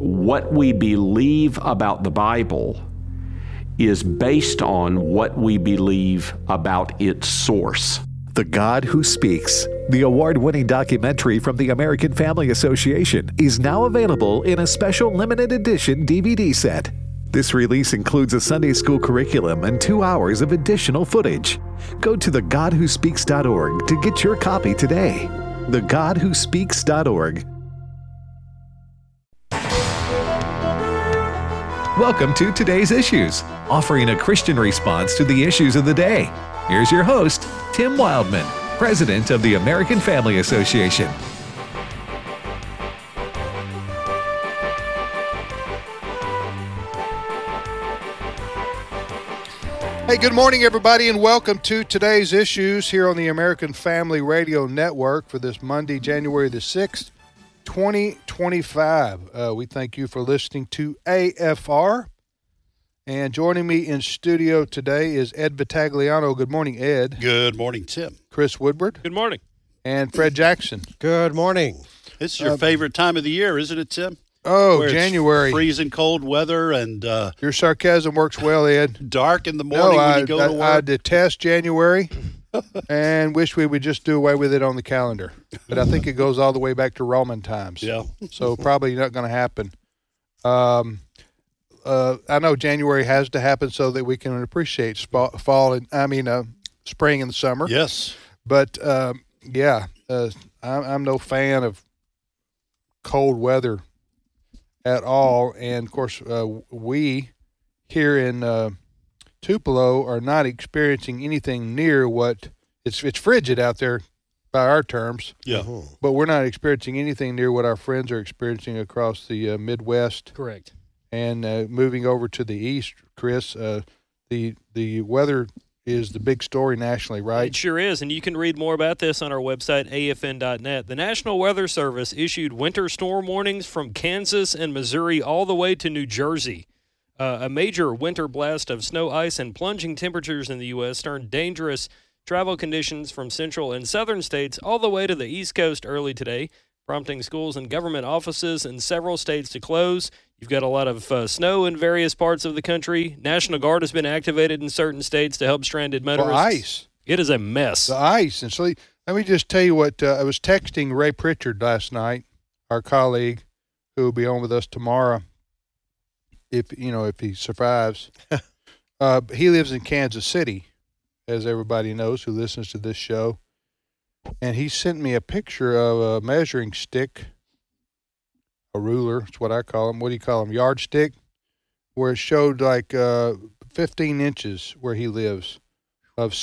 what we believe about the Bible is based on what we believe about its source. The God Who Speaks, the award-winning documentary from the American Family Association, is now available in a special limited edition DVD set. This release includes a Sunday school curriculum and 2 hours of additional footage. Go to thegodwhospeaks.org to get your copy today. thegodwhospeaks.org. Welcome to Today's Issues, offering a Christian response to the issues of the day. Here's your host, Tim Wildman, President of the American Family Association. Hey, good morning, everybody, and welcome to Today's Issues here on the American Family Radio Network for this Monday, January the 6th, 2025. We thank you for listening to AFR. And joining me in studio today is Ed Vitagliano. Good morning, Ed. Good morning, Tim. Chris Woodward. Good morning. And Fred Jackson. Good morning. It's your favorite time of the year, isn't it, Tim? Oh, Where January. It's freezing cold weather and your sarcasm works well, Ed. Dark in the morning when you go to work. I detest January and wish we would just do away with it on the calendar. But I think it goes all the way back to Roman times. Yeah. So probably not going to happen. I know January has to happen so that we can appreciate spring and the summer. Yes. But I'm no fan of cold weather at all. And of course, we here in Tupelo are not experiencing anything near what it's frigid out there by our terms. Yeah. But we're not experiencing anything near what our friends are experiencing across the Midwest. Correct. And moving over to the east, Chris, the weather is the big story nationally, right? It sure is, and you can read more about this on our website, afn.net. The National Weather Service issued winter storm warnings from Kansas and Missouri all the way to New Jersey. A major winter blast of snow, ice, and plunging temperatures in the U.S. turned dangerous travel conditions from central and southern states all the way to the East Coast early today, prompting schools and government offices in several states to close. You've got a lot of snow in various parts of the country. National Guard has been activated in certain states to help stranded motorists. The ice. It is a mess. The ice. And so let me just tell you what, I was texting Ray Pritchard last night, our colleague, who will be on with us tomorrow, if he survives. He lives in Kansas City, as everybody knows who listens to this show. And he sent me a picture of a measuring stick, a ruler, that's what I call them. What do you call them? Yardstick, where it showed like 15 inches where he lives of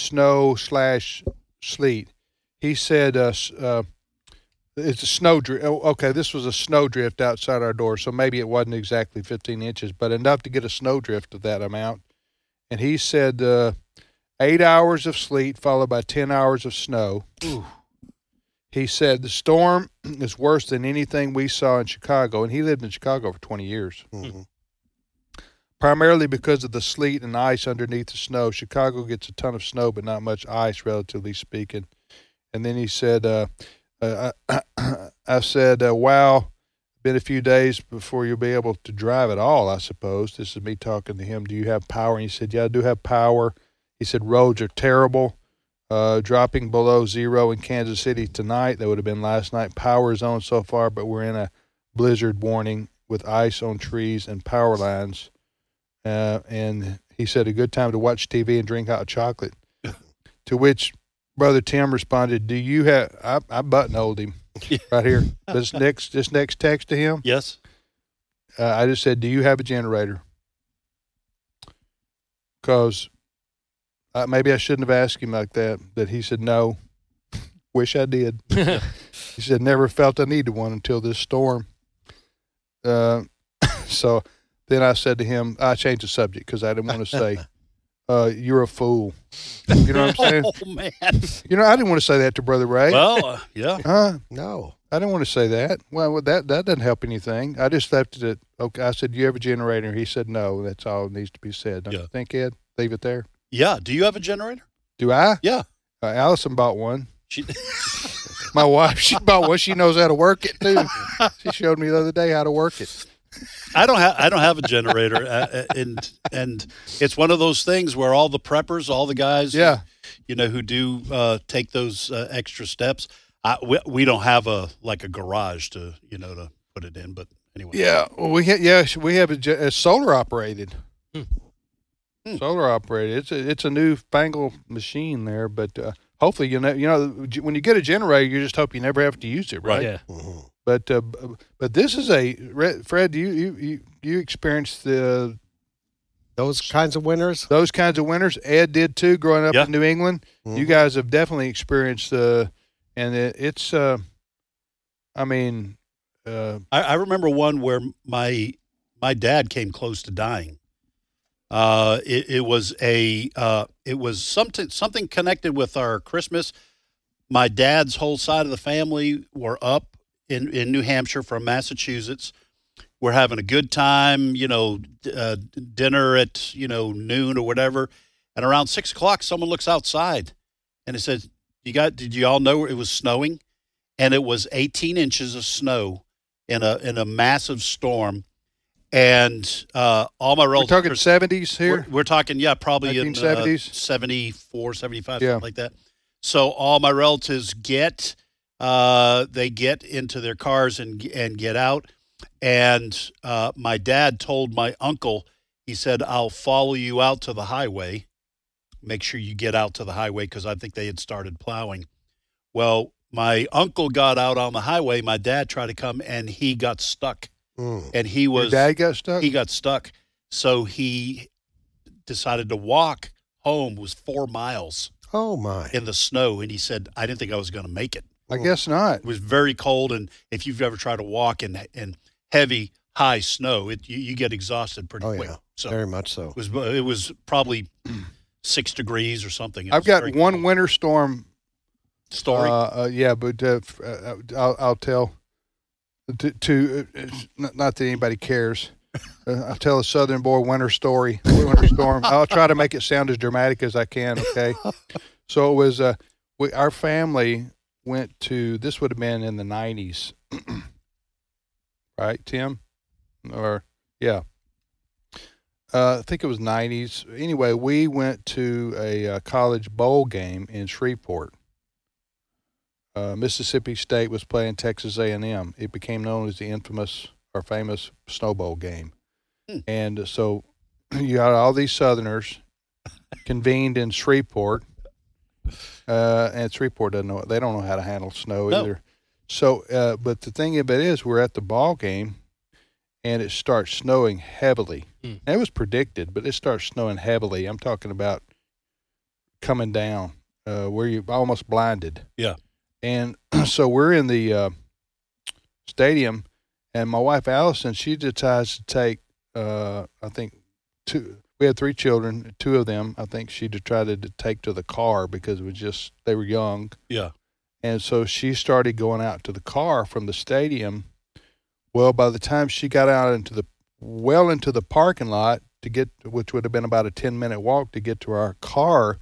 snow/sleet. He said it's a snow drift. Oh, okay, this was a snow drift outside our door, so maybe it wasn't exactly 15 inches, but enough to get a snow drift of that amount. And he said 8 hours of sleet followed by 10 hours of snow. Ooh. He said the storm is worse than anything we saw in Chicago, and he lived in Chicago for 20 years. Mm-hmm. Primarily because of the sleet and ice underneath the snow. Chicago gets a ton of snow, but not much ice, relatively speaking. And then he said, I said, wow, been a few days before you'll be able to drive at all, I suppose. This is me talking to him. Do you have power? And he said, yeah, I do have power. He said, roads are terrible. Dropping below zero in Kansas City tonight. That would have been last night. Power is on so far, but we're in a blizzard warning with ice on trees and power lines. And he said a good time to watch TV and drink hot chocolate. To which Brother Tim responded, do you have, I buttonholed him right here. This next text to him. Yes. I just said, do you have a generator? Because maybe I shouldn't have asked him like that, but he said, no. Wish I did. He said, never felt I needed one until this storm. So then I said to him, I changed the subject because I didn't want to say, you're a fool. You know what I'm saying? Oh, man. I didn't want to say that to Brother Ray. Well, yeah. No. I didn't want to say that. Well, that doesn't help anything. I just left it at, okay, I said, do you have a generator? He said, no. That's all that needs to be said. Don't you think, Ed? Leave it there. Yeah. Do you have a generator? Do I? Yeah. Allison bought one. My wife, she bought one. She knows how to work it, too. She showed me the other day how to work it. I don't have a generator, and it's one of those things where all the preppers, all the guys, who do take those extra steps. We don't have a garage to put it in, but anyway. Yeah, well, we have a solar operated. Solar operated. It's a newfangled machine there, but hopefully when you get a generator, you just hope you never have to use it, right? Yeah. Mm-hmm. But this is Fred. You experienced those kinds of winters. Those kinds of winters. Ed did too, growing up in New England. Mm-hmm. You guys have definitely experienced it's. I remember one where my dad came close to dying. It was something connected with our Christmas. My dad's whole side of the family were up in New Hampshire from Massachusetts. We're having a good time, dinner at noon or whatever. And around 6 o'clock, someone looks outside, and it says, "Did you all know it was snowing?" And it was 18 inches of snow in a massive storm. And all my relatives. We're talking 70s here? We're talking, probably 1970s? in 74, 75, yeah. something like that. So all my relatives get into their cars and get out. And my dad told my uncle, he said, "I'll follow you out to the highway. Make sure you get out to the highway," because I think they had started plowing. Well, my uncle got out on the highway. My dad tried to come, and he got stuck. And Your dad got stuck? He got stuck. So he decided to walk home. It was 4 miles. Oh, my. In the snow. And he said, "I didn't think I was going to make it." I guess not. It was very cold. And if you've ever tried to walk in heavy, high snow, you get exhausted pretty quick. Yeah, so very much so. It was probably 6 degrees or something. I've got one winter storm story. But I'll tell. Not that anybody cares. I'll tell a Southern boy winter storm. I'll try to make it sound as dramatic as I can. Okay, so it was our family went to. This would have been in the 90s, right, Tim? Or yeah, I think it was 90s. Anyway, we went to a college bowl game in Shreveport. Mississippi State was playing Texas A&M. It became known as the infamous or famous Snow Bowl game. And so you got all these Southerners convened in Shreveport, and Shreveport they don't know how to handle snow either. So, but the thing of it is, we're at the ball game, and it starts snowing heavily. And it was predicted, but it starts snowing heavily. I'm talking about coming down where you're almost blinded. Yeah. And so we're in the stadium, and my wife, Allison, she decides to take, I think, we had 3 children, 2 of them, I think she decided to take to the car because it was they were young. Yeah. And so she started going out to the car from the stadium. Well, by the time she got out into the parking lot which would have been about a 10-minute walk to get to our car,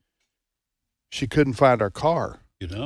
she couldn't find our car.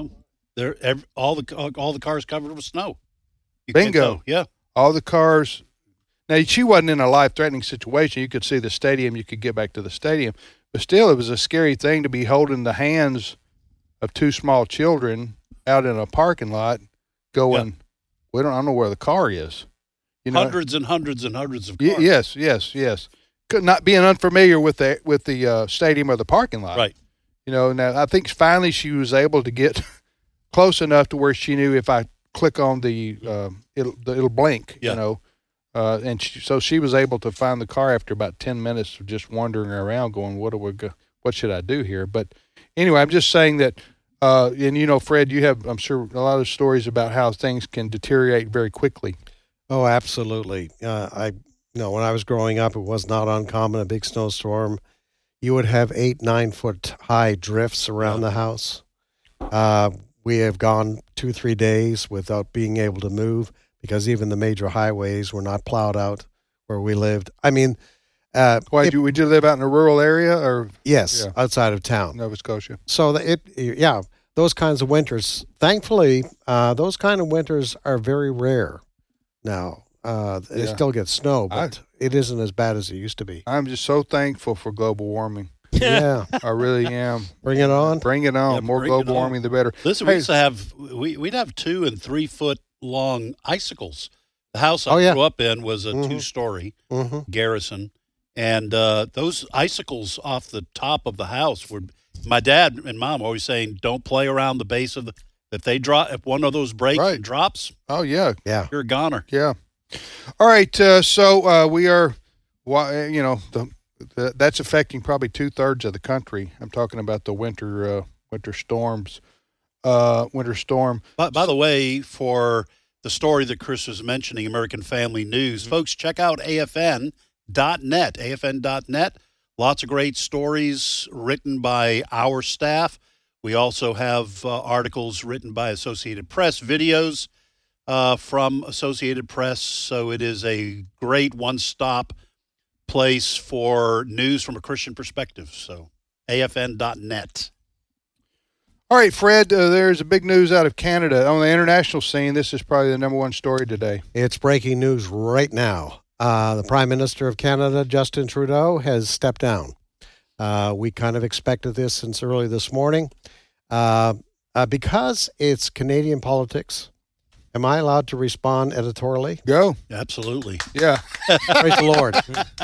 All the cars covered with snow. Bingo. Yeah. All the cars. Now, she wasn't in a life-threatening situation. You could see the stadium. You could get back to the stadium. But still, it was a scary thing to be holding the hands of 2 small children out in a parking lot going, I don't know where the car is. Hundreds and hundreds and hundreds of cars. Yes. Not being unfamiliar with the stadium or the parking lot. Right. Now I think finally she was able to get close enough to where she knew if I click on it'll blink. Yeah. And so she was able to find the car after about 10 minutes of just wandering around, going, "What should I do here?" But anyway, I'm just saying that. And Fred, you have, I'm sure, a lot of stories about how things can deteriorate very quickly. Oh, absolutely. When I was growing up, it was not uncommon, a big snowstorm. You would have 8-9 foot high drifts around the house. We have gone 2-3 days without being able to move because even the major highways were not plowed out where we lived. I mean, would you live out in a rural area or? Yes, outside of town, Nova Scotia. So those kinds of winters. Thankfully, those kind of winters are very rare now. It still gets snow, but it isn't as bad as it used to be. I'm just so thankful for global warming. Yeah. I really am. Bring it on. Bring it on. Yeah, More bring global it on. warming, the better. Listen, we used to have we'd have 2 and 3 foot long icicles. The house Oh, I yeah. grew up in was a Mhm. 2-story Mm-hmm. garrison, and those icicles off the top of the house were. My dad and mom always saying, "Don't play around the base of the." If they drop, if one of those breaks Right. and drops, Oh, yeah. Yeah. you're a goner. Yeah. All right. So we are, that's affecting probably 2/3 of the country. I'm talking about the winter storms. Winter storm. By the way, for the story that Chris was mentioning, American Family News, folks, check out AFN.net. AFN.net. Lots of great stories written by our staff. We also have articles written by Associated Press, videos from Associated Press. So it is a great one-stop place for news from a Christian perspective. So AFN.net. All right, Fred, there's a big news out of Canada. On the international scene, this is probably the number one story today. It's breaking news right now. The Prime Minister of Canada, Justin Trudeau, has stepped down. We kind of expected this since early this morning. Because it's Canadian politics, am I allowed to respond editorially? Go. Absolutely. Yeah. Praise the Lord.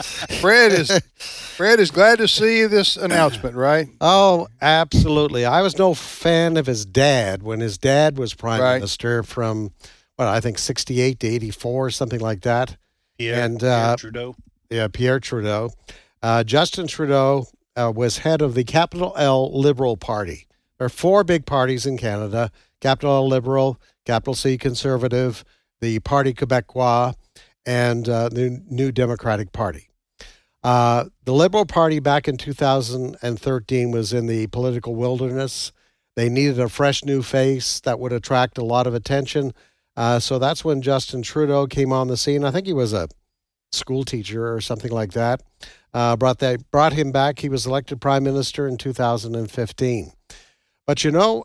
Fred is glad to see this announcement, right? Oh, absolutely. I was no fan of his dad when his dad was Prime Right. Minister from, I think 68 to 84, something like that. Pierre Trudeau. Yeah, Pierre Trudeau. Justin Trudeau was head of the Capital L Liberal Party. There are 4 big parties in Canada: Capital L Liberal, Capital C Conservative, the Parti Québécois, and the New Democratic Party. The Liberal Party back in 2013 was in the political wilderness. They needed a fresh new face that would attract a lot of attention. So that's when Justin Trudeau came on the scene. I think he was a school teacher or something like that. Brought him back. He was elected prime minister in 2015. But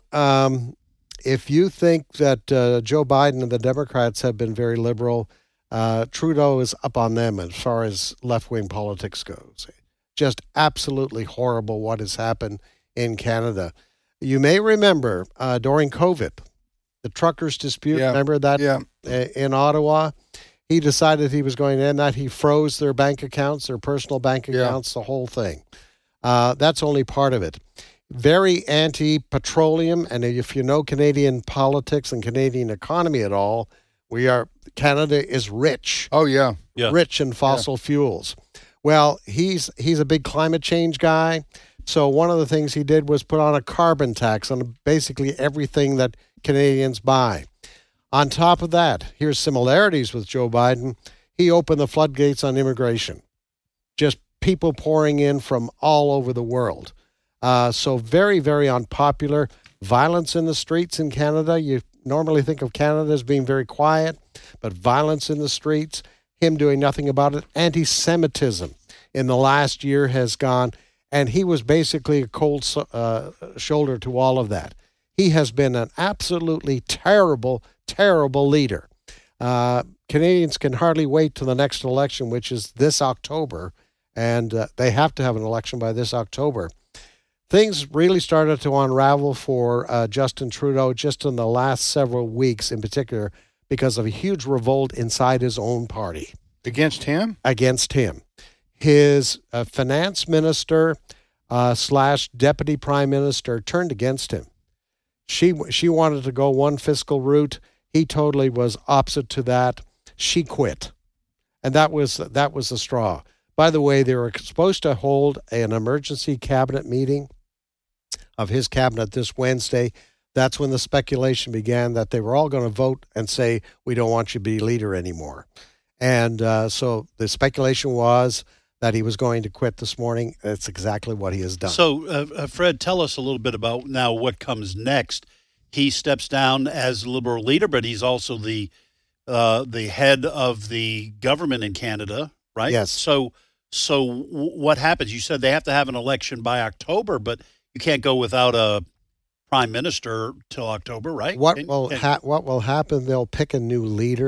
if you think that Joe Biden and the Democrats have been very liberal, Trudeau is up on them as far as left-wing politics goes. Just absolutely horrible what has happened in Canada. You may remember during COVID, the truckers' dispute. Yeah. Remember that in Ottawa? He decided he was going to end that. He froze their bank accounts, their personal bank accounts, the whole thing. That's only part of it. Very anti-petroleum, and if you know Canadian politics and Canadian economy at all, Canada is rich. Oh, yeah. Rich in fossil fuels. Well, he's a big climate change guy. So one of the things he did was put on a carbon tax on basically everything that Canadians buy. On top of that, here's similarities with Joe Biden. He opened the floodgates on immigration. Just people pouring in from all over the world. So very, very unpopular. Violence in the streets in Canada. You normally think of Canada as being very quiet, but violence in the streets, him doing nothing about it. Anti-Semitism in the last year has gone, and he was basically a cold shoulder to all of that. He has been an absolutely terrible, terrible leader. Canadians can hardly wait till the next election, which is this October, and they have to have an election by this October. Things really started to unravel for Justin Trudeau just in the last several weeks, in particular, because of a huge revolt inside his own party. Against him? Against him. His finance minister / deputy prime minister turned against him. She wanted to go one fiscal route. He totally was opposite to that. She quit. And that was the straw. By the way, they were supposed to hold an emergency cabinet meeting of his cabinet this Wednesday. That's when the speculation began that they were all going to vote and say, we don't want you to be leader anymore. And so the speculation was that he was going to quit this morning. That's exactly what he has done. So, Fred, tell us a little bit about now what comes next. He steps down as Liberal leader, but he's also the head of the government in Canada, right? Yes. So what happens? You said they have to have an election by October, but you can't go without a prime minister till October, right? What will happen? They'll pick a new leader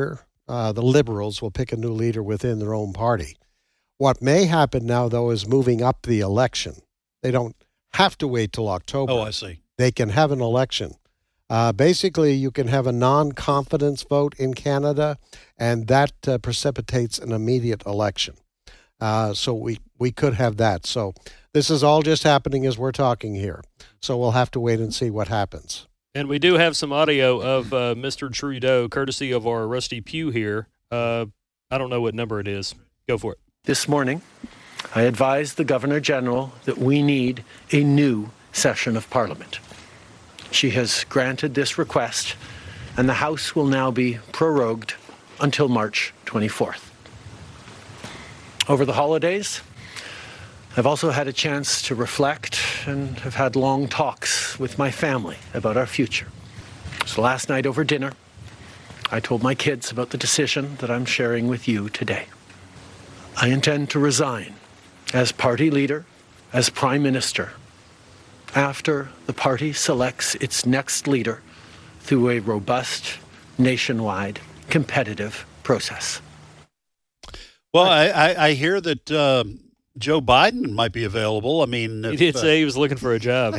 The Liberals will pick a new leader within their own party. What may happen now, though, is moving up the election. They don't have to wait till October. Oh, I see. They can have an election. Basically, you can have a non-confidence vote in Canada, and that precipitates an immediate election. So we could have that. So this is all just happening as we're talking here. So we'll have to wait and see what happens. And we do have some audio of Mr. Trudeau, courtesy of our Rusty Pugh here. I don't know what number it is. Go for it. This morning, I advised the Governor General that we need a new session of Parliament. She has granted this request, and the House will now be prorogued until March 24th. Over the holidays, I've also had a chance to reflect and have had long talks with my family about our future. So last night over dinner, I told my kids about the decision that I'm sharing with you today. I intend to resign as party leader, as Prime Minister, after the party selects its next leader through a robust, nationwide, competitive process. Well, I hear that Joe Biden might be available. I mean, He did say he was looking for a job.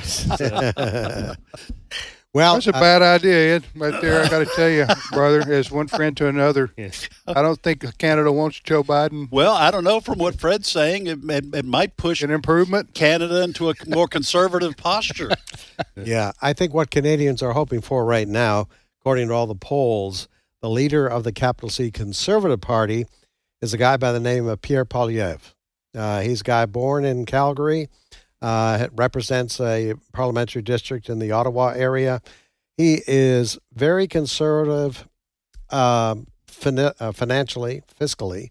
Well, That's a bad idea, Ed. Right there, I got to tell you, brother, as one friend to another. Yes. I don't think Canada wants Joe Biden. well, I don't know. From what Fred's saying, it might push An improvement. Canada into a more conservative posture. yeah, I think what Canadians are hoping for right now, according to all the polls, the leader of the capital C Conservative Party is a guy by the name of Pierre Poilievre. He's a guy born in Calgary, represents a parliamentary district in the Ottawa area. He is very conservative financially, fiscally.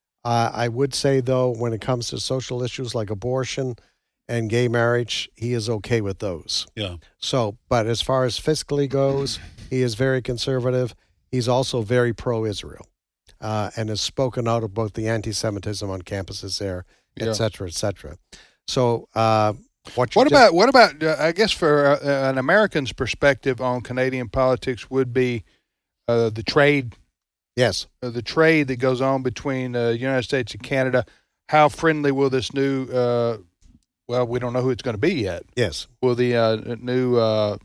I would say, though, when it comes to social issues like abortion and gay marriage, he is okay with those. Yeah. So, but as far as fiscally goes, he is very conservative. He's also very pro-Israel. And has spoken out about the anti-Semitism on campuses there, et cetera, et cetera. So, what about? I guess for an American's perspective on Canadian politics would be the trade. Yes, The trade that goes on between the United States and Canada. How friendly will this new? Well, we don't know who it's going to be yet. yes. Will the new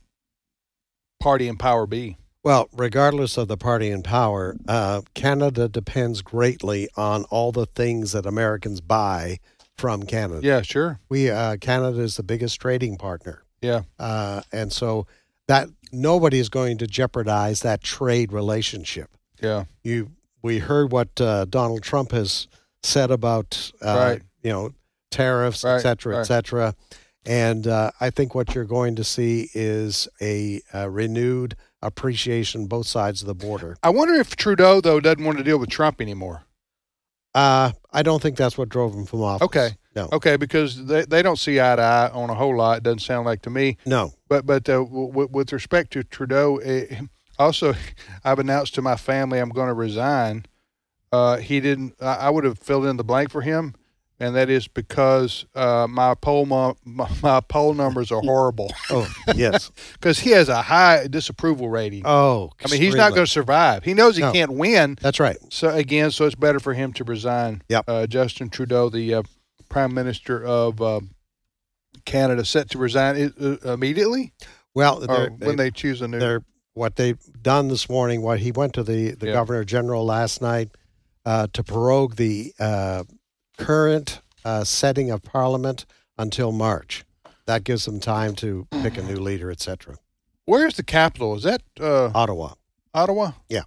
party in power be? Well, regardless of the party in power, Canada depends greatly on all the things that Americans buy from Canada. Yeah, sure. Canada is the biggest trading partner. Yeah. And so that nobody is going to jeopardize that trade relationship. Yeah. We heard what Donald Trump has said about Right. tariffs, Right, et cetera, right. et cetera. And I think what you're going to see is a renewed appreciation both sides of the border. I wonder if Trudeau, though, doesn't want to deal with Trump anymore. I don't think that's what drove him from office. Okay. No. Okay, because they don't see eye to eye on a whole lot. It doesn't sound like to me. No. But with respect to Trudeau, also, I've announced to my family I'm going to resign. He didn't. I would have filled in the blank for him, and that is because my poll numbers are horrible. Oh, yes. Because he has a high disapproval rating. Oh, I mean, he's not extremely. going to survive. He knows he No. can't win. That's right. So it's better for him to resign. Yep. Justin Trudeau, the Prime Minister of Canada, set to resign immediately, Well, or when they choose a new. what they've done this morning, what he went to the Yeah. Governor General last night to prorogue the current setting of Parliament until March. That gives them time to pick a new leader, et cetera. Where's the capital? Is that Ottawa. Ottawa? Yeah.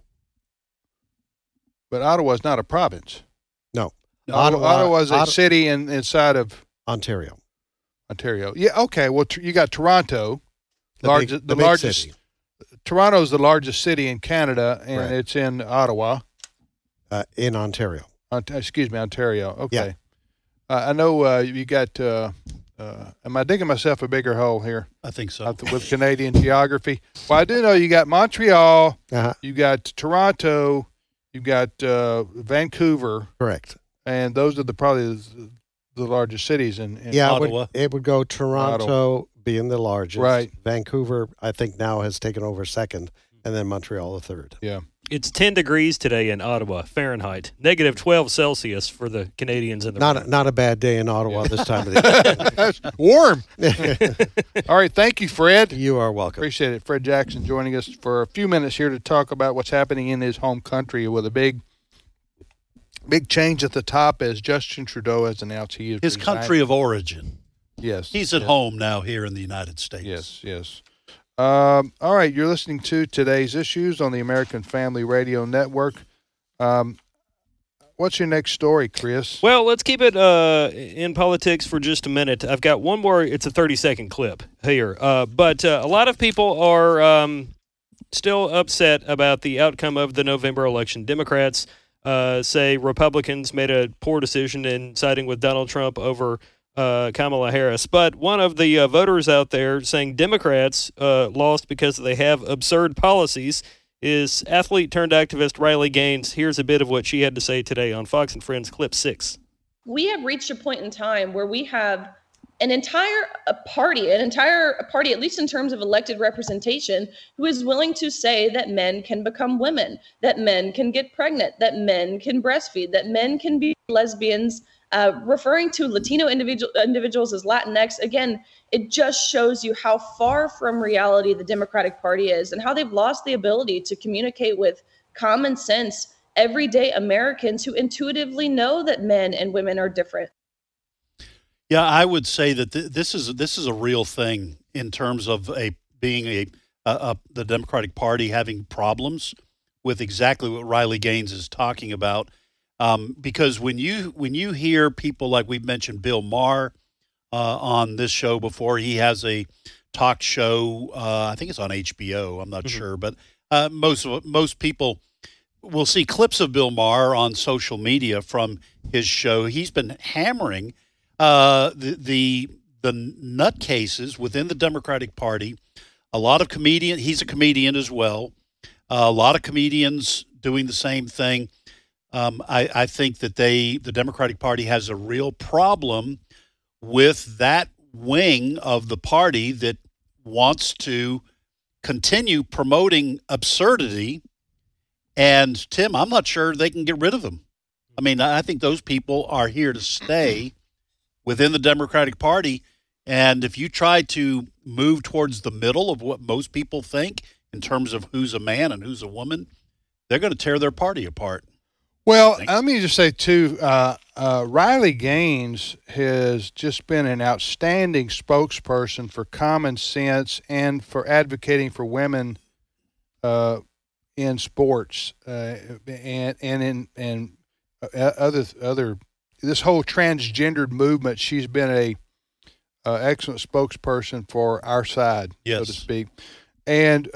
But Ottawa's not a province. No. Ottawa's a city inside of Ontario. Ontario. Yeah. Okay. Well, you got Toronto, The big largest. city. Toronto's the largest city in Canada, and Right. it's in Ottawa. In Ontario. Ontario. Okay. Yeah. I know you got. Am I digging myself a bigger hole here I think so. with Canadian geography? Well, I do know you got Montreal, Uh-huh. you got Toronto, you got Vancouver, Correct. and those are probably the largest cities in Yeah, Ottawa. it would go Toronto being the largest. Right. Vancouver, I think now has taken over second, and then Montreal the third. Yeah. It's 10 degrees today in Ottawa, Fahrenheit. Negative 12 Celsius for the Canadians in the Not a bad day in Ottawa this time of the year. Warm. All right. Thank you, Fred. You are welcome. Appreciate it. Fred Jackson joining us for a few minutes here to talk about what's happening in his home country with a big change at the top as Justin Trudeau has announced he is His resigning. country of origin. Yes. He's at home now here in the United States. Yes. All right. You're listening to Today's Issues on the American Family Radio Network. What's your next story, Chris? Well, let's keep it in politics for just a minute. I've got one more. It's a 30-second clip here. But a lot of people are still upset about the outcome of the November election. Democrats say Republicans made a poor decision in siding with Donald Trump over Kamala Harris. But one of the voters out there saying Democrats lost because they have absurd policies is athlete-turned-activist Riley Gaines. Here's a bit of what she had to say today on Fox and Friends, clip 6. We have reached a point in time where we have an entire party, at least in terms of elected representation, who is willing to say that men can become women, that men can get pregnant, that men can breastfeed, that men can be lesbians, referring to Latino individuals as Latinx. Again, it just shows you how far from reality the Democratic Party is and how they've lost the ability to communicate with common sense, everyday Americans who intuitively know that men and women are different. Yeah, I would say that this is a real thing in terms of the Democratic Party having problems with exactly what Riley Gaines is talking about. Because when you hear people like we've mentioned Bill Maher on this show before, he has a talk show. I think it's on HBO. I'm not sure, but most people will see clips of Bill Maher on social media from his show. He's been hammering the nutcases within the Democratic Party. A lot of he's a comedian as well. A lot of comedians doing the same thing. I think that the Democratic Party has a real problem with that wing of the party that wants to continue promoting absurdity. And, Tim, I'm not sure they can get rid of them. I mean, I think those people are here to stay within the Democratic Party. And if you try to move towards the middle of what most people think in terms of who's a man and who's a woman, they're going to tear their party apart. Well, let me just say, too, Riley Gaines has just been an outstanding spokesperson for common sense and for advocating for women in sports and other this whole transgendered movement. She's been a excellent spokesperson for our side, yes, so to speak. And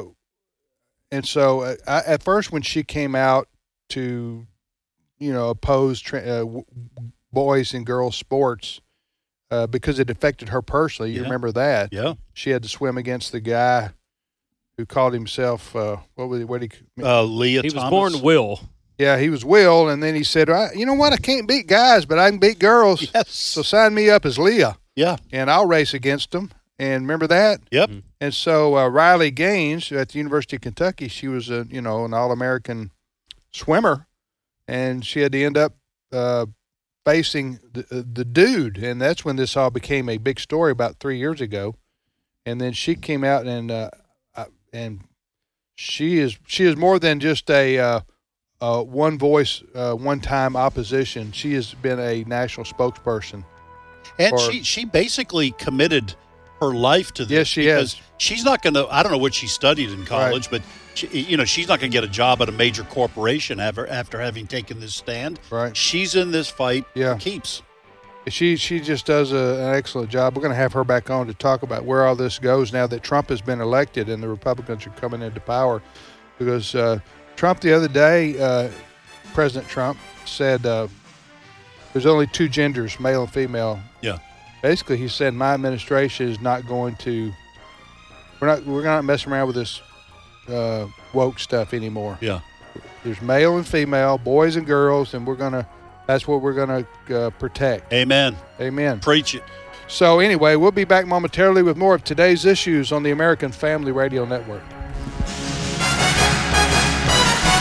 so at first when she came out to, oppose boys and girls sports because it affected her personally. You remember that? Yeah. She had to swim against the guy who called himself, Leah He was born Will. Yeah, he was Will, and then he said, you know what, I can't beat guys, but I can beat girls. Yes. So sign me up as Leah. Yeah. And I'll race against them. And remember that? Yep. And so Riley Gaines at the University of Kentucky, she was an All-American swimmer, and she had to end up facing the dude, and that's when this all became a big story about 3 years ago. And then she came out and she is more than just a one voice, one time opposition. She has been a national spokesperson, and she basically committed her life to this. Yes, she has. She's not going to. I don't know what she studied in college, but she's not going to get a job at a major corporation after having taken this stand. Right. She's in this fight. Yeah. For keeps. She just does an excellent job. We're going to have her back on to talk about where all this goes now that Trump has been elected and the Republicans are coming into power. Because Trump the other day, President Trump said there's only two genders, male and female. Yeah. Basically, he said my administration is not going to. We're not messing around with this woke stuff anymore. Yeah. There's male and female, boys and girls, and that's what we're gonna protect. Amen. Amen. Preach it. So anyway, we'll be back momentarily with more of Today's Issues on the American Family Radio Network.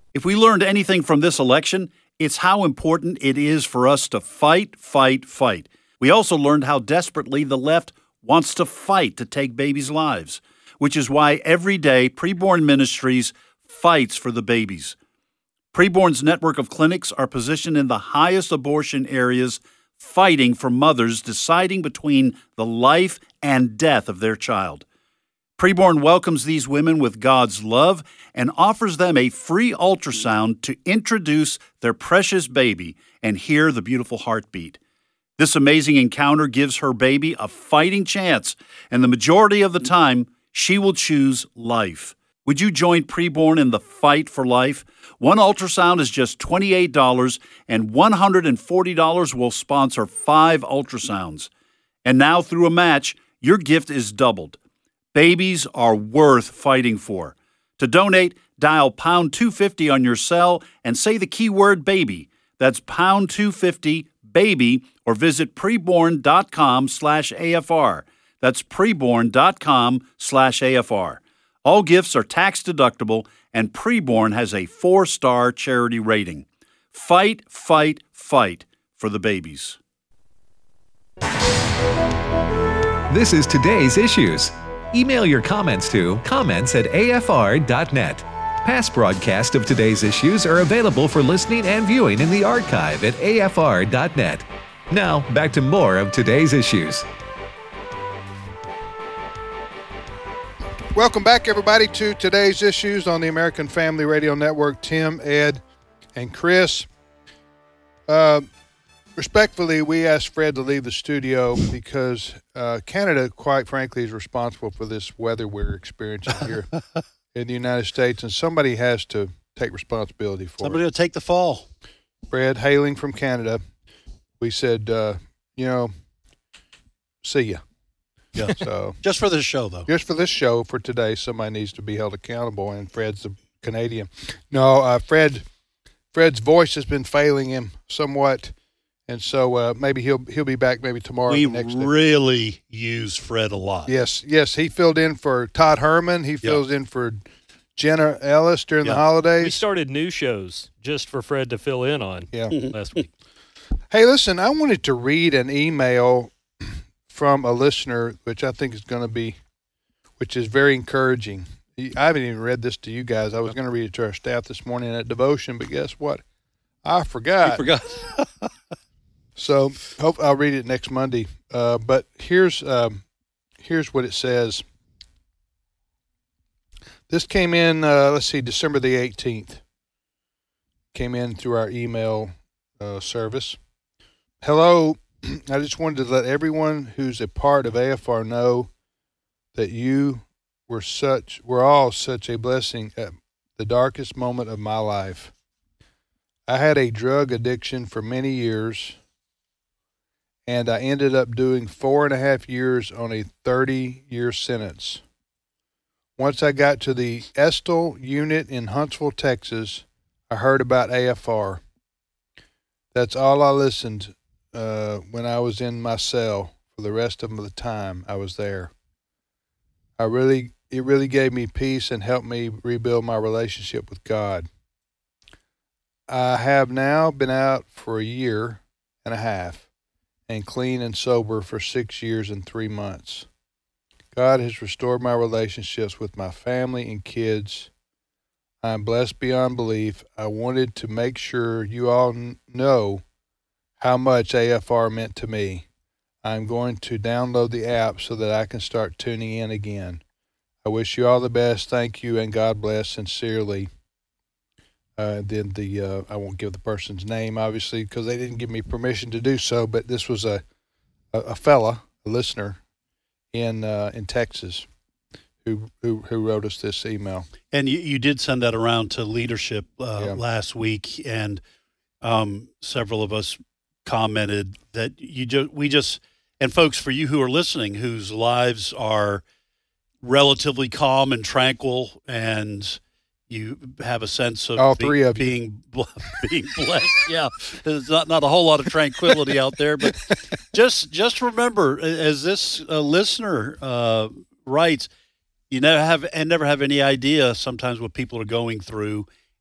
If we learned anything from this election, it's how important it is for us to fight, fight, fight. We also learned how desperately the left wants to fight to take babies' lives, which is why every day Preborn Ministries fights for the babies. Preborn's network of clinics are positioned in the highest abortion areas, fighting for mothers deciding between the life and death of their child. Preborn welcomes these women with God's love and offers them a free ultrasound to introduce their precious baby and hear the beautiful heartbeat. This amazing encounter gives her baby a fighting chance, and the majority of the time, she will choose life. Would you join Preborn in the fight for life? One ultrasound is just $28, and $140 will sponsor 5 ultrasounds. And now, through a match, your gift is doubled. Babies are worth fighting for. To donate, dial pound 250 on your cell and say the keyword baby. That's pound 250 baby, or visit preborn.com/AFR. That's preborn.com/AFR. All gifts are tax deductible, and Preborn has a 4-star charity rating. Fight, fight, fight for the babies. This is Today's Issues. Email your comments to comments@afr.net. Past broadcasts of Today's Issues are available for listening and viewing in the archive at afr.net. Now, back to more of Today's Issues. Welcome back, everybody, to Today's Issues on the American Family Radio Network. Tim, Ed, and Chris. Respectfully, we asked Fred to leave the studio because Canada, quite frankly, is responsible for this weather we're experiencing here in the United States, and somebody has to take responsibility for Somebody it. will take the fall. Fred, hailing from Canada, we said, see ya. Yeah. So Just for this show, though. just for this show, for today, somebody needs to be held accountable, and Fred's the Canadian. No, Fred's voice has been failing him somewhat, and so maybe he'll be back maybe tomorrow. We or the next day. really use Fred a lot. Yes, he filled in for Todd Herman. He fills in for Jenna Ellis during the holidays. We started new shows just for Fred to fill in on last week. Hey, listen, I wanted to read an email from a listener, which I think is which is very encouraging. I haven't even read this to you guys. I was going to read it to our staff this morning at devotion, but guess what? I forgot. You forgot. So hope I'll read it next Monday. But here's what it says. This came in, December the 18th. Came in through our email service. Hello. I just wanted to let everyone who's a part of AFR know that you were all such a blessing at the darkest moment of my life. I had a drug addiction for many years, and I ended up doing 4.5 years on a 30-year sentence. Once I got to the Estill unit in Huntsville, Texas, I heard about AFR. That's all I listened when I was in my cell for the rest of the time I was there. It really gave me peace and helped me rebuild my relationship with God. I have now been out for 1.5 years and clean and sober for 6 years and 3 months. God has restored my relationships with my family and kids. I am blessed beyond belief. I wanted to make sure you all know how much AFR meant to me. I'm going to download the app so that I can start tuning in again. I wish you all the best. Thank you, and God bless. Sincerely. Then I won't give the person's name, obviously, because they didn't give me permission to do so, but this was a listener in Texas who wrote us this email. And you did send that around to leadership last week, and several of us commented that and folks, for you who are listening, whose lives are relatively calm and tranquil, and you have a sense of all three of being blessed. Yeah, there's not a whole lot of tranquility out there, but just remember, as this listener writes, you never have any idea sometimes what people are going through,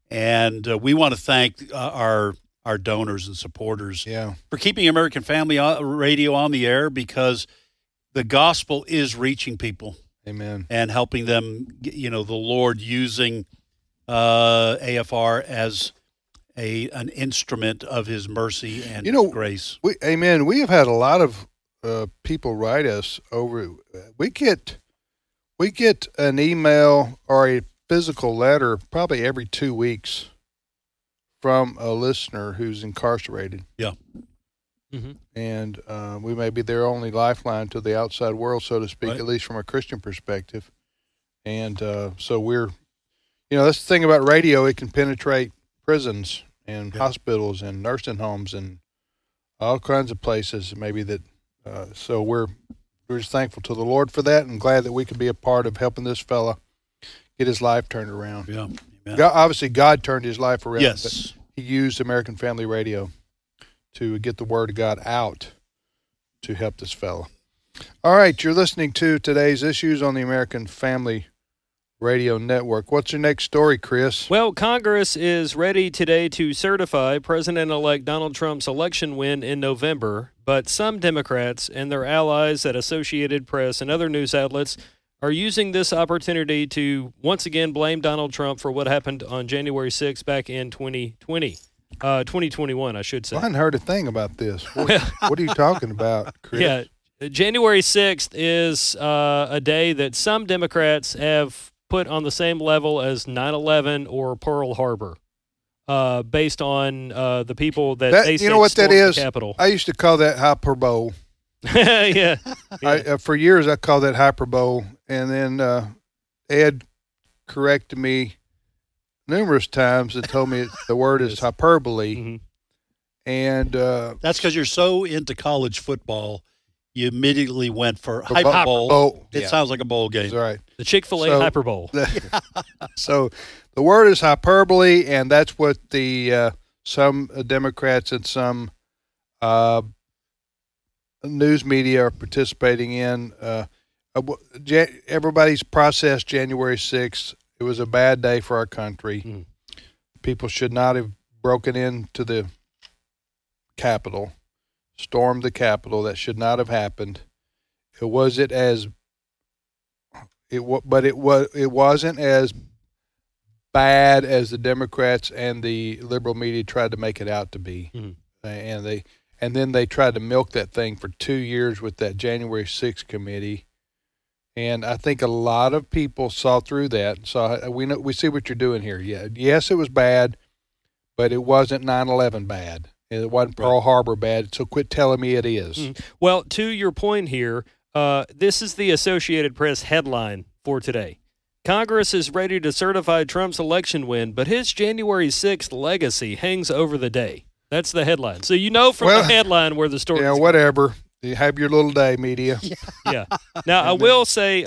And we want to thank our donors and supporters for keeping American Family Radio on the air, because the gospel is reaching people. Amen. And helping them, the Lord using AFR as an instrument of His mercy and grace. Amen. We have had a lot of people write us over. We get an email or a physical letter probably every 2 weeks from a listener who's incarcerated. Yeah. Mm-hmm. And we may be their only lifeline to the outside world, so to speak, right. At least from a Christian perspective. And so we're, that's the thing about radio. It can penetrate prisons and hospitals and nursing homes and all kinds of places maybe that. So we're just thankful to the Lord for that, and glad that we could be a part of helping this fella get his life turned around. Yeah. Obviously, God turned his life around. Yes. But He used American Family Radio to get the word of God out to help this fella. All right, you're listening to today's issues on the American Family Radio Network. What's your next story, Chris? Well, Congress is ready today to certify President-elect Donald Trump's election win in November, but some Democrats and their allies at Associated Press and other news outlets are using this opportunity to once again blame Donald Trump for what happened on January 6th back in 2021, I should say. I hadn't heard a thing about this. What are you talking about, Chris? Yeah, January 6th is a day that some Democrats have put on the same level as 9/11 or Pearl Harbor, based on the people that they say what that is? The Capitol. I used to call that hyperbole. Yeah. For years, I called that hyperbole, and then Ed corrected me numerous times and told me the word is hyperbole. Mm-hmm. And that's because you're so into college football, you immediately went for hyperbole. It sounds like a bowl game. That's right. The Chick-fil-A Hyper Bowl. So the word is hyperbole, and that's what the some Democrats and some news media are participating in. Everybody's processed January 6th. It was a bad day for our country. Mm. People should not have broken into the Capitol, stormed the Capitol. That should not have happened. It wasn't as bad as the Democrats and the liberal media tried to make it out to be. Mm. And then they tried to milk that thing for 2 years with that January 6th committee. And I think a lot of people saw through that. So we see what you're doing here. Yeah, yes, it was bad, but it wasn't 9/11 bad. It wasn't Pearl Harbor bad. So quit telling me it is. Mm. Well, to your point here, this is the Associated Press headline for today. Congress is ready to certify Trump's election win, but his January 6th legacy hangs over the day. That's the headline. So from the headline where the story is. Yeah, whatever. You have your little day, media. Yeah. Now, I will say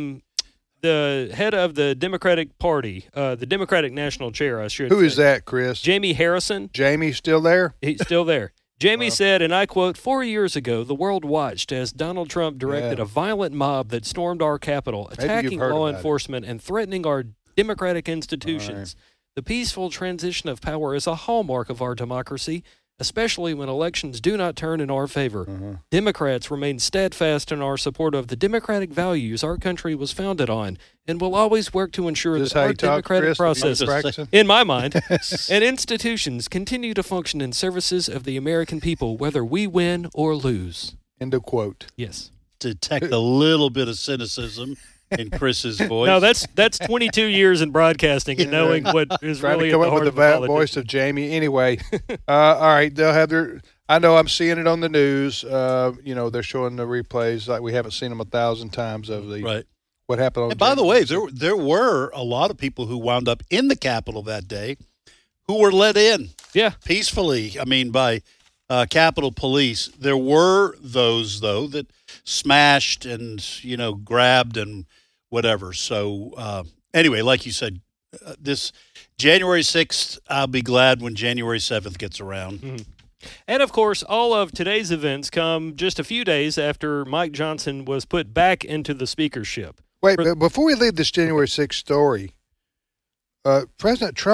the head of the Democratic Party, the Democratic National Chair, I should say. Who is that, Chris? Jamie Harrison. Jamie's still there? He's still there. Jamie said, and I quote, 4 years ago, the world watched as Donald Trump directed a violent mob that stormed our Capitol, attacking law enforcement and threatening our democratic institutions. Right. The peaceful transition of power is a hallmark of our democracy, especially when elections do not turn in our favor. Uh-huh. Democrats remain steadfast in our support of the democratic values our country was founded on and will always work to ensure that our democratic process, in my mind, and institutions continue to function in services of the American people, whether we win or lose. End of quote. Yes. Detect a little bit of cynicism in Chris's voice. No, that's 22 years in broadcasting and knowing what is really to come at the up with heart the of voice of Jamie. Anyway, all right, they'll have their. I know I'm seeing it on the news. They're showing the replays like we haven't seen them 1,000 times of the what happened on. And by the way, there were a lot of people who wound up in the Capitol that day, who were let in, peacefully. I mean, by Capitol Police. There were those though that smashed and grabbed and whatever. So anyway, like you said, this January 6th, I'll be glad when January 7th gets around. Mm-hmm. And, of course, all of today's events come just a few days after Mike Johnson was put back into the speakership. Wait, but before we leave this January 6th story, President Trump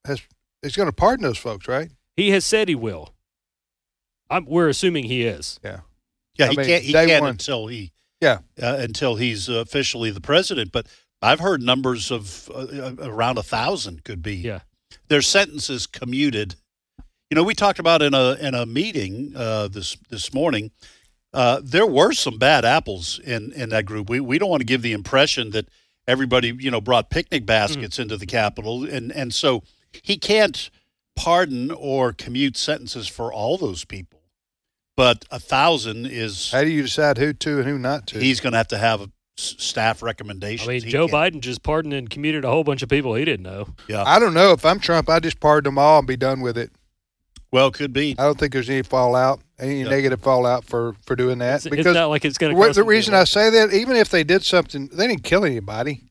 is going to pardon those folks, right? He has said he will. We're assuming he is. Yeah. Yeah, I he mean, can't. He day can't one. until he's officially the president. But I've heard numbers of around 1,000 could be. Yeah. Their sentences commuted. You know, we talked about in a meeting this morning. There were some bad apples in that group. We don't want to give the impression that everybody brought picnic baskets into the Capitol, and so he can't pardon or commute sentences for all those people. But 1,000 is. How do you decide who to and who not to? He's going to have staff recommendations. I mean, Joe Biden just pardoned and commuted a whole bunch of people he didn't know. Yeah. I don't know. If I'm Trump, I just pardon them all and be done with it. Well, could be. I don't think there's any fallout, negative fallout for doing that. It's not like it's going to cost the them reason I say that, even if they did something, they didn't kill anybody.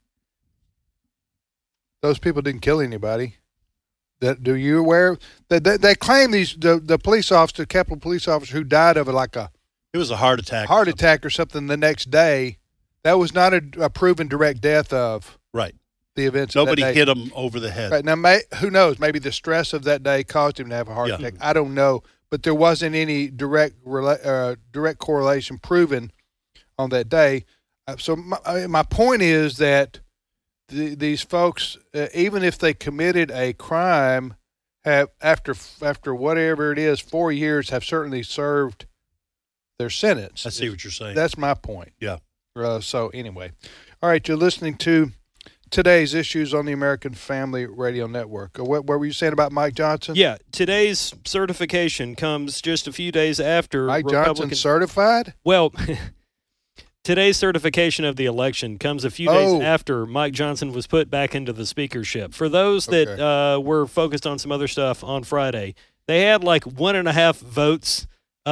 Those people didn't kill anybody. Do you aware that they claim the police officer, Capitol police officer, who died of It was a heart attack. Or something the next day. That was not a proven direct death of Right. the events. Nobody of that day. hit him over the head. Right now, who knows? Maybe the stress of that day caused him to have a heart attack. I don't know, but there wasn't any direct correlation proven on that day. So my point is that these folks, even if they committed a crime, have after whatever it is, 4 years, have certainly served their sentence. I see what you're saying. That's my point. Yeah. So anyway, all right, you're listening to today's issues on the American Family Radio Network. What were you saying about Mike Johnson? Yeah, today's certification comes just a few days after Mike Johnson certified? Well, today's certification of the election comes a few days after Mike Johnson was put back into the speakership. For those that were focused on some other stuff on Friday, they had like 1.5 votes.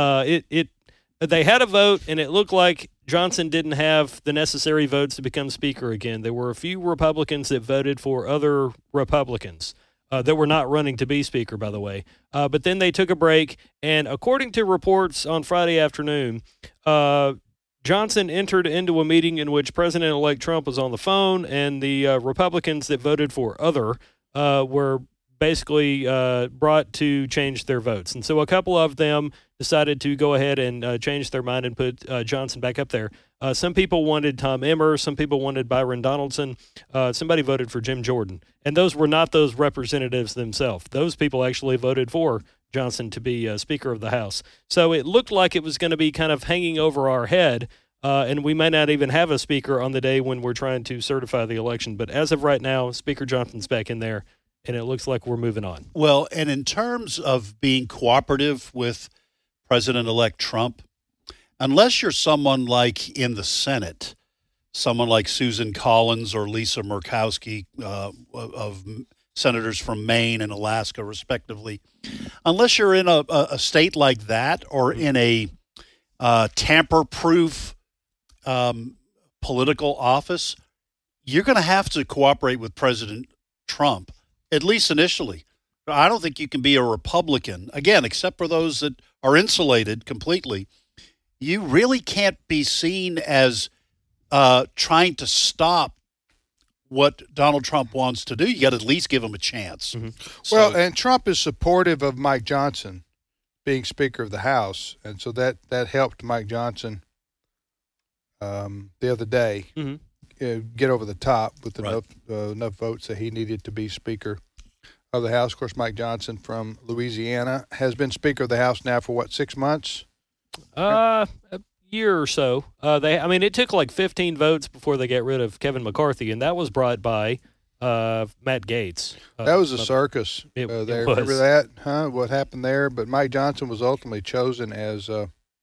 They had a vote, and it looked like Johnson didn't have the necessary votes to become speaker again. There were a few Republicans that voted for other Republicans that were not running to be speaker, by the way. But then they took a break, and according to reports on Friday afternoon, Johnson entered into a meeting in which President-elect Trump was on the phone, and the Republicans that voted for other were basically brought to change their votes. And so a couple of them decided to go ahead and change their mind and put Johnson back up there. Some people wanted Tom Emmer. Some people wanted Byron Donaldson. Somebody voted for Jim Jordan. And those were not those representatives themselves. Those people actually voted for Johnson to be Speaker of the House. So it looked like it was going to be kind of hanging over our head, and we may not even have a speaker on the day when we're trying to certify the election. But as of right now, Speaker Johnson's back in there, and it looks like we're moving on. Well, and in terms of being cooperative with President-elect Trump, unless you're someone like in the Senate, someone like Susan Collins or Lisa Murkowski of senators from Maine and Alaska, respectively, unless you're in a state like that or in a tamper-proof political office, you're going to have to cooperate with President Trump, at least initially. I don't think you can be a Republican, again, except for those that are insulated completely. You really can't be seen as trying to stop what Donald Trump wants to do. You got to at least give him a chance. Mm-hmm. Well, and Trump is supportive of Mike Johnson being Speaker of the House, and so that helped Mike Johnson the other day get over the top with enough votes that he needed to be Speaker of the House. Of course, Mike Johnson from Louisiana has been Speaker of the House now for 6 months? A year or so. It took like 15 votes before they got rid of Kevin McCarthy, and that was brought by Matt Gaetz. That was a circus it there. was. Remember that, huh? What happened there? But Mike Johnson was ultimately chosen as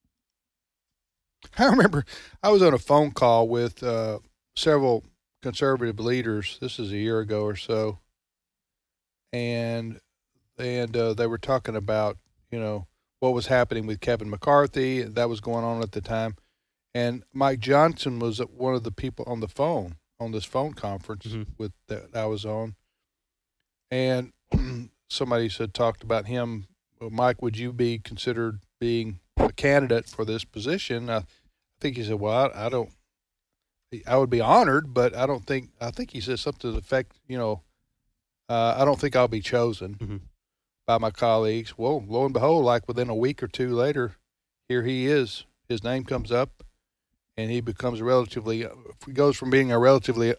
I remember I was on a phone call with several conservative leaders. This is a year ago or so. And they were talking about, what was happening with Kevin McCarthy. That was going on at the time. And Mike Johnson was one of the people on the phone, on this phone conference that I was on. And somebody talked about him. Well, Mike, would you be considered being a candidate for this position? I think he said, well, I would be honored, but I think he said something to the effect, I don't think I'll be chosen by my colleagues. Well, lo and behold, like within a week or two later, here he is. His name comes up, and he becomes he goes from being a relatively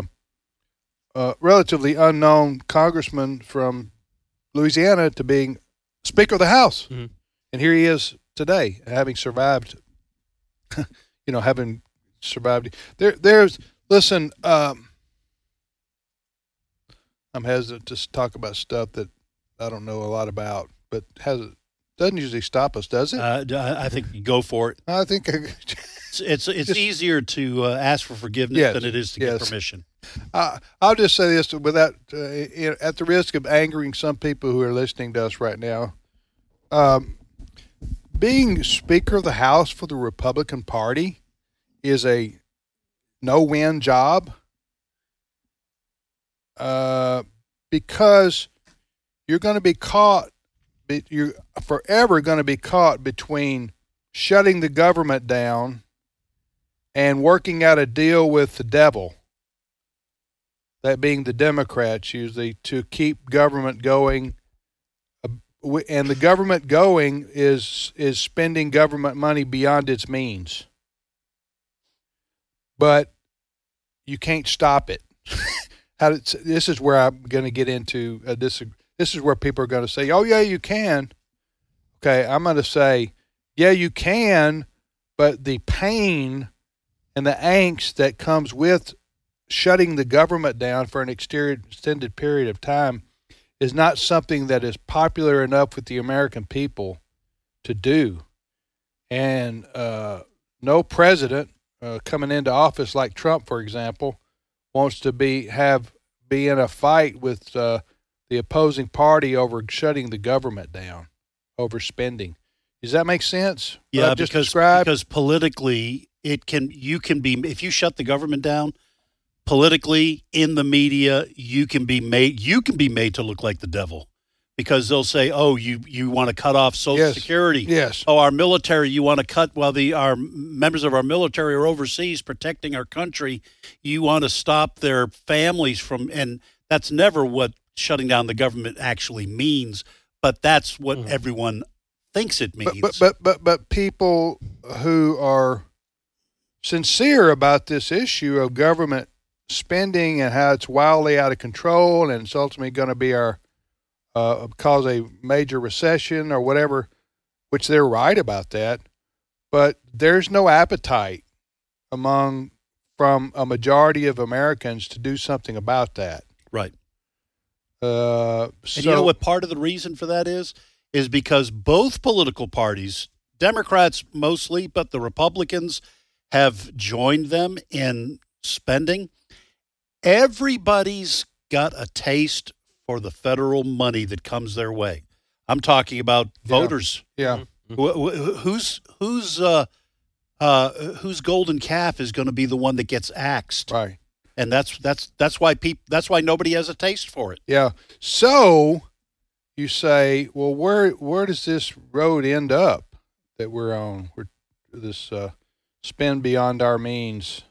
unknown congressman from Louisiana to being Speaker of the House. Mm-hmm. And here he is today, having survived, Listen, I'm hesitant to talk about stuff that I don't know a lot about, but doesn't usually stop us, does it? I think you go for it. I think It's easier to ask for forgiveness than it is to get permission. I'll just say this without, at the risk of angering some people who are listening to us right now. Being Speaker of the House for the Republican Party is a no-win job because you're going to be caught. You're forever going to be caught between shutting the government down and working out a deal with the devil, that being the Democrats usually, to keep government going. And the government going is spending government money beyond its means. But you can't stop it. This is where I'm going to get into this is where people are going to say, oh, yeah, you can. Okay, I'm going to say, yeah, you can, but the pain and the angst that comes with shutting the government down for an extended period of time is not something that is popular enough with the American people to do. And no president coming into office like Trump, for example, wants to be in a fight with the opposing party over shutting the government down, over spending. Does that make sense? Yeah, because politically you can be, if you shut the government down, politically, in the media, you can be made to look like the devil, because they'll say, "Oh, you want to cut off Social Security? Yes. Oh, our military, you want to cut while our members of our military are overseas protecting our country. You want to stop their families from." And that's never what shutting down the government actually means, but that's what everyone thinks it means. But people who are sincere about this issue of government spending and how it's wildly out of control and it's ultimately going to be cause a major recession or whatever, which they're right about that, but there's no appetite from a majority of Americans to do something about that. Right. And you know what part of the reason for that is because both political parties, Democrats mostly, but the Republicans have joined them in spending. Everybody's got a taste for the federal money that comes their way. I'm talking about voters. Yeah. Whose golden calf is going to be the one that gets axed? Right. And that's why nobody has a taste for it. Yeah. So you say, well, where does this road end up that we're on? This spend beyond our means.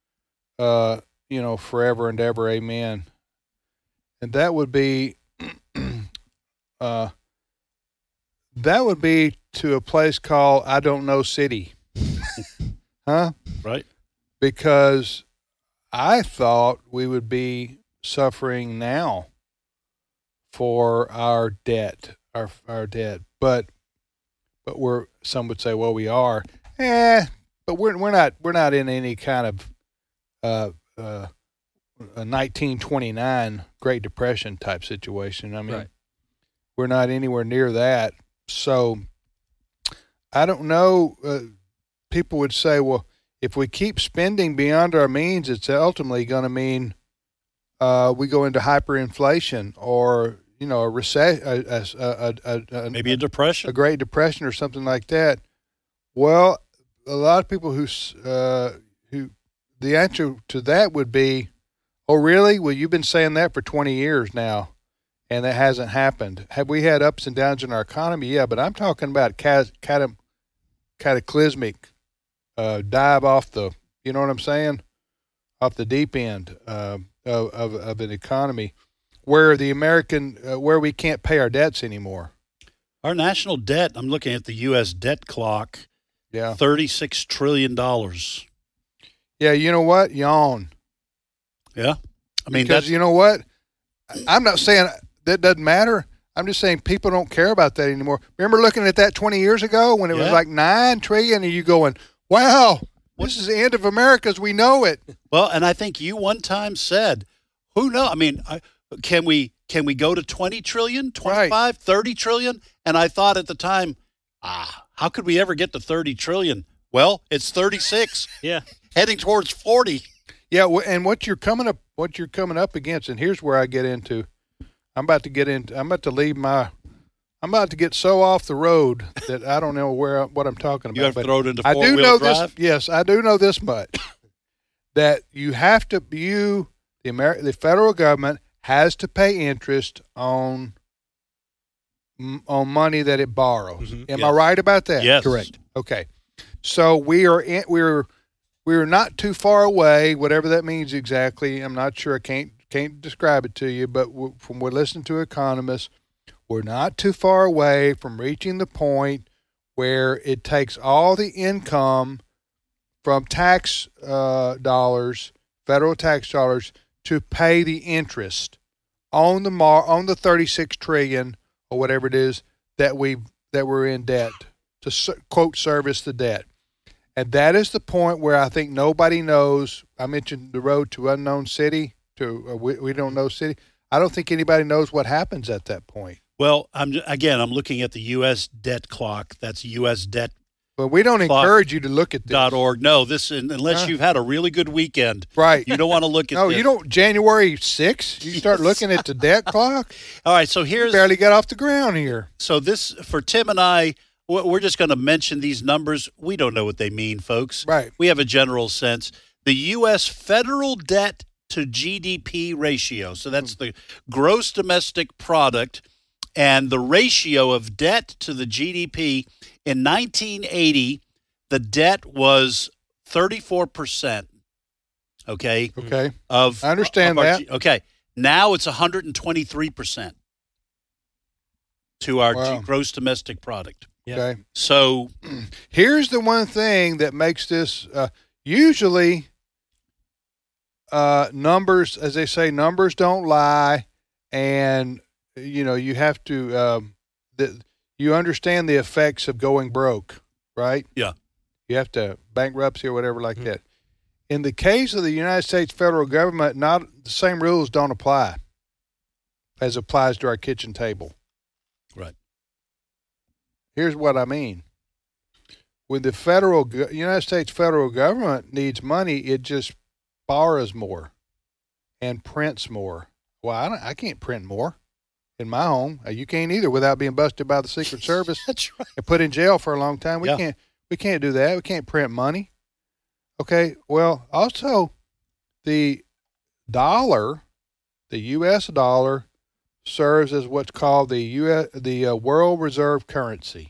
Forever and ever, amen. And that would be, to a place called I don't know city, huh? Right. Because I thought we would be suffering now for our debt, our debt, but some would say, well, we are, but we're not in any kind of a 1929 Great Depression type situation. I mean, We're not anywhere near that. So I don't know. People would say, well, if we keep spending beyond our means, it's ultimately going to mean we go into hyperinflation or a recession, maybe a depression, a Great Depression or something like that. Well, a lot of people who the answer to that would be, oh, really? Well, you've been saying that for 20 years now, and that hasn't happened. Have we had ups and downs in our economy? Yeah, but I'm talking about cataclysmic dive off the, you know what I'm saying? Off the deep end of an economy. where the American where we can't pay our debts anymore. Our national debt, I'm looking at the U.S. debt clock, Yeah. $36 trillion. Yeah, you know what? Yawn. Yeah. I mean, Because you know what? I'm not saying that doesn't matter. I'm just saying people don't care about that anymore. Remember looking at that 20 years ago when it was like $9 trillion and you going, wow, this is the end of America as we know it. well, and I think you one time said, who knows? I mean, can we go to 20 trillion, 25, Right. 30 trillion? And I thought at the time, how could we ever get to 30 trillion? Well, it's 36, Yeah. heading towards 40. Yeah, and what you're coming up against, and here's where I get into. I'm about to get so off the road that I don't know what I'm talking about. You have to But throw it into I do four-wheel know drive? this. Yes, I do know this much: that you have to the federal government has to pay interest on money that it borrows. Mhm. Am Yes. I right about that? Yes. Correct. Okay. So we're not too far away, whatever that means exactly. I'm not sure. I can't describe it to you, but from we're listening to economists, we're not too far away from reaching the point where it takes all the income from tax dollars, federal tax dollars, to pay the interest on the 36 trillion or whatever it is that we're in debt to quote service the debt. And that is the point where I think nobody knows. I mentioned the road to unknown city, we don't know city. I don't think anybody knows what happens at that point. Well, I'm looking at the U.S. debt clock. That's U.S. debt. But we don't encourage you to look at this. .org. No, unless you've had a really good weekend. Right. You don't want to look at No, this. you don't. January 6th, you start looking at the debt clock. All right, so here's Barely got off the ground here. So this, for Tim and I, we're just going to mention these numbers. We don't know what they mean, folks. Right. We have a general sense. The U.S. federal debt to GDP ratio. So that's the gross domestic product, and the ratio of debt to the GDP. In 1980, the debt was 34%. Okay. Okay. I understand that. Okay. Now it's 123% to our Wow. gross domestic product. Yeah. Okay. So Here's the one thing that makes this usually numbers, as they say, numbers don't lie, and you have to you understand the effects of going broke, right? Yeah. You have to bankruptcy or whatever like that. In the case of the United States federal government, not the same rules don't apply as applies to our kitchen table. Right. Here's what I mean. When the United States federal government needs money, it just borrows more and prints more. Well, I can't print more in my home. You can't either without being busted by the Secret Service That's right. and put in jail for a long time. We Yeah. can't do that. We can't print money. Okay. Well, also the dollar, the U.S. dollar, serves as what's called the world reserve currency.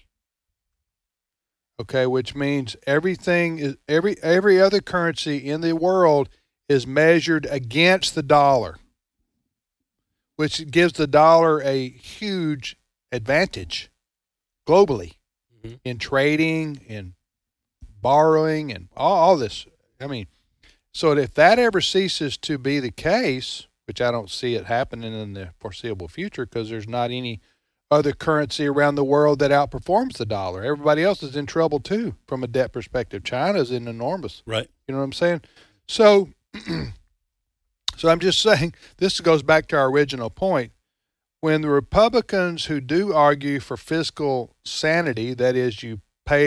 Okay, which means everything is every other currency in the world is measured against the dollar, which gives the dollar a huge advantage globally in trading, in borrowing, and all this. I mean, so if that ever ceases to be the case, which I don't see it happening in the foreseeable future because there's not any other currency around the world that outperforms the dollar. Everybody else is in trouble too from a debt perspective. China's in enormous. Right. You know what I'm saying? So so I'm just saying this goes back to our original point. When the Republicans who do argue for fiscal sanity, that is you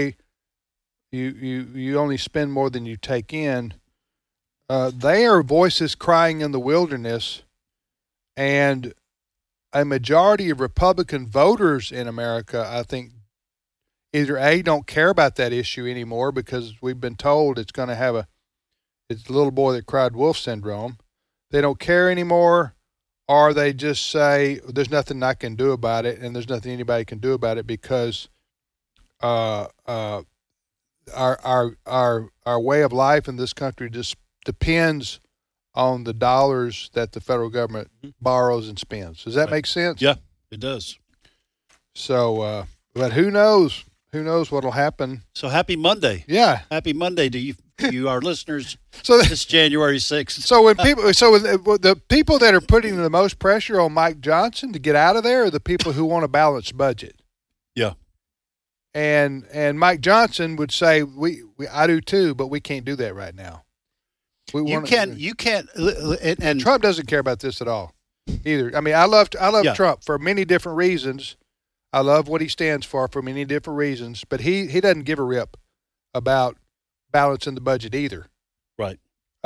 only spend more than you take in, they are voices crying in the wilderness, and a majority of Republican voters in America, I think, either A, don't care about that issue anymore because we've been told it's going to have it's the little boy that cried wolf syndrome. They don't care anymore, or they just say, there's nothing I can do about it, and there's nothing anybody can do about it because our way of life in this country just depends on the dollars that the federal government borrows and spends. Does that make sense? Yeah, it does. So, but who knows? Who knows what'll happen? So happy Monday. Yeah. Happy Monday to you our listeners. So this January 6th. So when the people that are putting the most pressure on Mike Johnson to get out of there are the people who want a balanced budget. Yeah. And Mike Johnson would say, I do too, but we can't do that right now. You can't, and Trump doesn't care about this at all either. I mean, I love Trump for many different reasons. I love what he stands for many different reasons, but he doesn't give a rip about balancing the budget either. Right.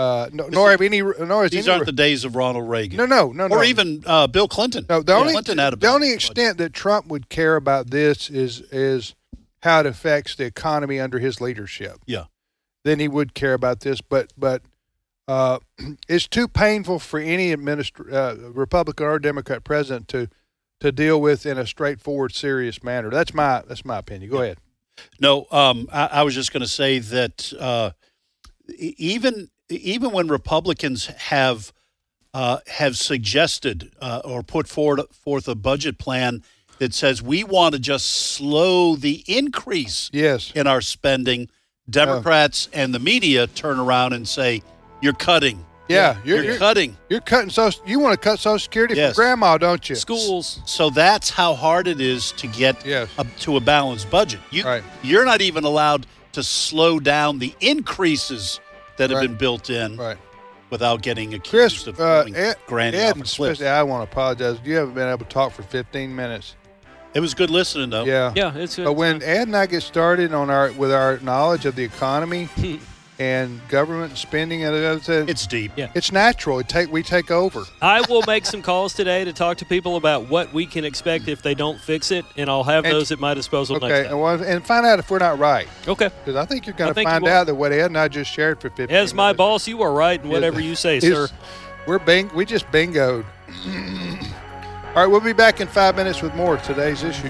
These aren't the days of Ronald Reagan. No. Or even Bill Clinton. No, the only extent that Trump would care about this is how it affects the economy under his leadership. Yeah. Then he would care about this, but it's too painful for any Republican or Democrat president to deal with in a straightforward, serious manner. That's my opinion. Go ahead. No, I was just going to say that even when Republicans have suggested or put forth a budget plan that says we want to just slow the increase in our spending, Democrats and the media turn around and say, "You're cutting." Yeah, you're cutting. You're cutting. You want to cut Social Security for Grandma, don't you? Schools. So that's how hard it is to get to a balanced budget. You're not even allowed to slow down the increases that have been built in without getting accused of granting off a cliff. I want to apologize. You haven't been able to talk for 15 minutes. It was good listening, though. Yeah, it's good. But when Ed and I get started with our knowledge of the economy and government spending and it's deep. Yeah, it's natural. We take over. I will make some calls today to talk to people about what we can expect if they don't fix it, and I'll have those at my disposal next time. And find out if we're not right. Okay. Because I think you're going to find out that what Ed and I just shared for 15 minutes. As my boss, you are right in whatever you say, sir. We just bingoed. All right, we'll be back in 5 minutes with more of today's issue.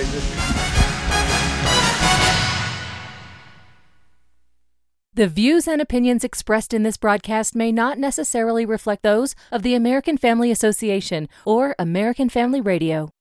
The views and opinions expressed in this broadcast may not necessarily reflect those of the American Family Association or American Family Radio.